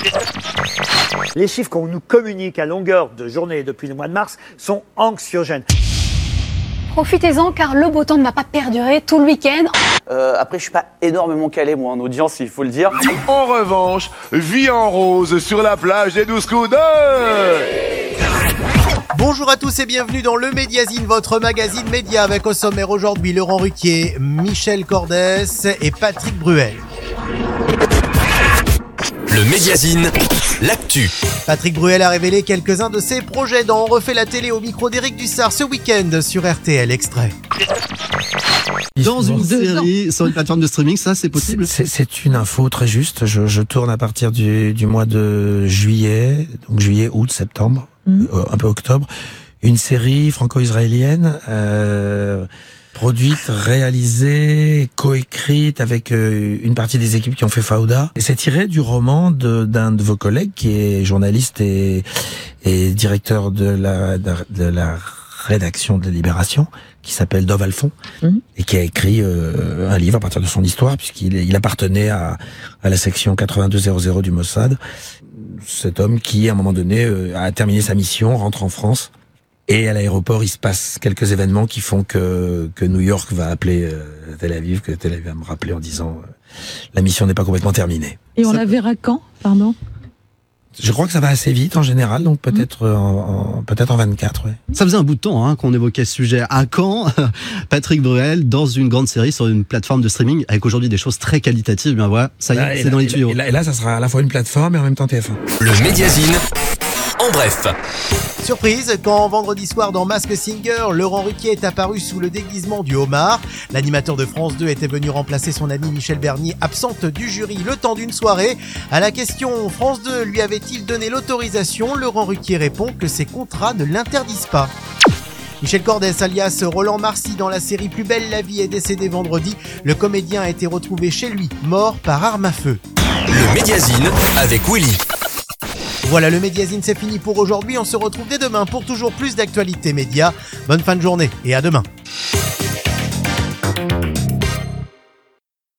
Les chiffres qu'on nous communique à longueur de journée depuis le mois de mars sont anxiogènes. Profitez-en car le beau temps ne va pas perdurer tout le week-end. Après, je suis pas énormément calé, moi, en audience, il faut le dire. En revanche, vie en rose sur la plage des 12 coups d'œil. Bonjour à tous et bienvenue dans le Médiazine, votre magazine média avec au sommaire aujourd'hui Laurent Ruquier, Michel Cordès et Patrick Bruel. Le Médiazine, l'actu. Patrick Bruel a révélé quelques-uns de ses projets dans On refait la télé au micro d'Éric Dussard ce week-end sur RTL Extrait. Dans une série sur une plateforme de streaming, ça c'est possible? C'est une info très juste. Je tourne à partir du mois de juillet, donc juillet, août, septembre, un peu octobre, une série franco-israélienne produite, réalisée, coécrite avec une partie des équipes qui ont fait Fauda. Et c'est tiré du roman d'un de vos collègues qui est journaliste et directeur de la rédaction de Libération, qui s'appelle Dov Alphon, et qui a écrit un livre à partir de son histoire, puisqu'il appartenait à la section 8200 du Mossad. Cet homme qui, à un moment donné, a terminé sa mission, rentre en France, et à l'aéroport, il se passe quelques événements qui font que New York va appeler Tel Aviv, que Tel Aviv va me rappeler en disant la mission n'est pas complètement terminée. Et on la verra quand, pardon? Je crois que ça va assez vite en général, donc peut-être en 24. Ouais. Ça faisait un bout de temps qu'on évoquait ce sujet. À quand Patrick Bruel dans une grande série sur une plateforme de streaming avec aujourd'hui des choses très qualitatives? Bien voilà, ça y est, c'est dans les tuyaux. Et là, ça sera à la fois une plateforme et en même temps TF1. Le Médiazine, en bref. Surprise, quand vendredi soir dans Masked Singer, Laurent Ruquier est apparu sous le déguisement du homard. L'animateur de France 2 était venu remplacer son ami Michel Bernier, absente du jury le temps d'une soirée. À la question France 2 lui avait-il donné l'autorisation, Laurent Ruquier répond que ses contrats ne l'interdisent pas. Michel Cordès, alias Roland Marcy, dans la série Plus belle la vie, est décédé vendredi. Le comédien a été retrouvé chez lui, mort par arme à feu. Le Médiazine avec Willy. Voilà, le Médiazine, c'est fini pour aujourd'hui. On se retrouve dès demain pour toujours plus d'actualités médias. Bonne fin de journée et à demain.